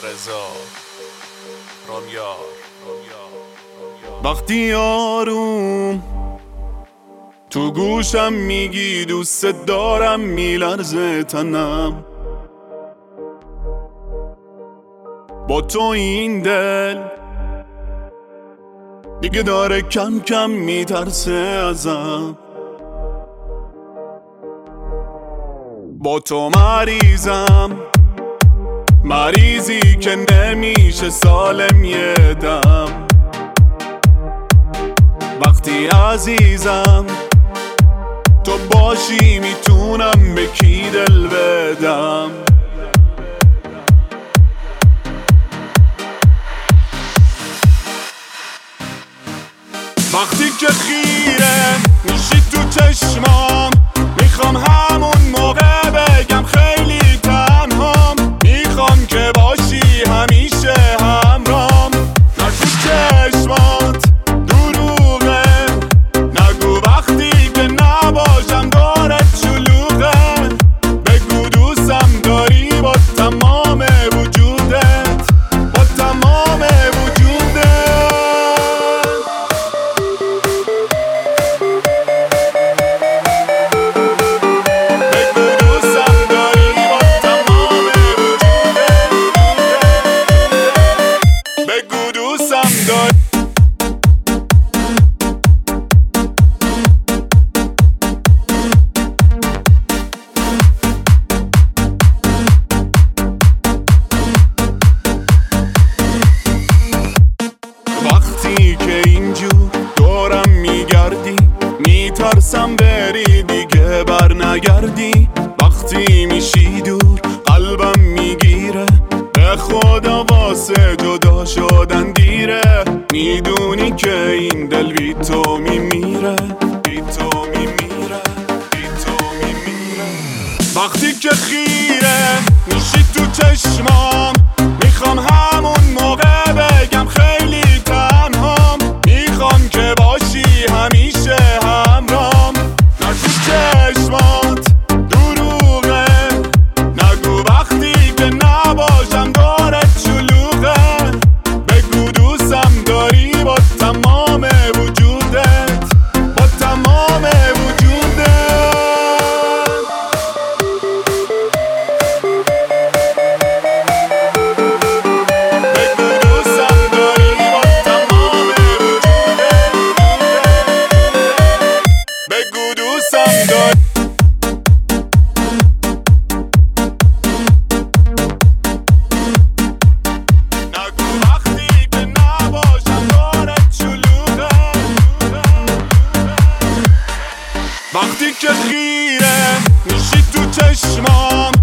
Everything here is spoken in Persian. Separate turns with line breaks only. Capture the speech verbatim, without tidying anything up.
رضا رامیار.
وقتی آروم تو گوشم میگی دوست دارم، میلرزه تنم با تو این دل دیگه داره کم کم میترسه ازم. با تو مریضم، مریضی که نمیشه سالم یه دم. وقتی عزیزم تو باشی میتونم به کی دل بدم. وقتی که خیره میشی تو چشمام، میخوام همون موقع بگم خیلی تنهام. میخوام که باشی همیشه همرام. نگو چشمات دروغه، نگو وقتی که نباشم دارت شلوغه. بگو دوستم داری با تمام وجودت، با تمام وجودت. وقتی که اینجور دورم میگردی میترسم بری دیگه بر نگردی. وقتی میشی دور قلبم میگیره، به خدا واسه جدا شدن دیره. میدونی که این دل بی تو میمیره، بی تو میمیره، بی تو میمیره. وقتی که خیره میشی تو چشمام، میخوام همون موقع بگم خیلی تنهام. میخوام که باشی همیشه همرام. نگو چشمات دروغه، نگو وقتی که نباشم دارت شلوغه. بگو دوستم داری با تمام وجودت، با تمام وجودت. بگو دوستم داری. نگو وقتی که نباشم دارت شلوغه. وقتی که خیره میشی تو چشمام،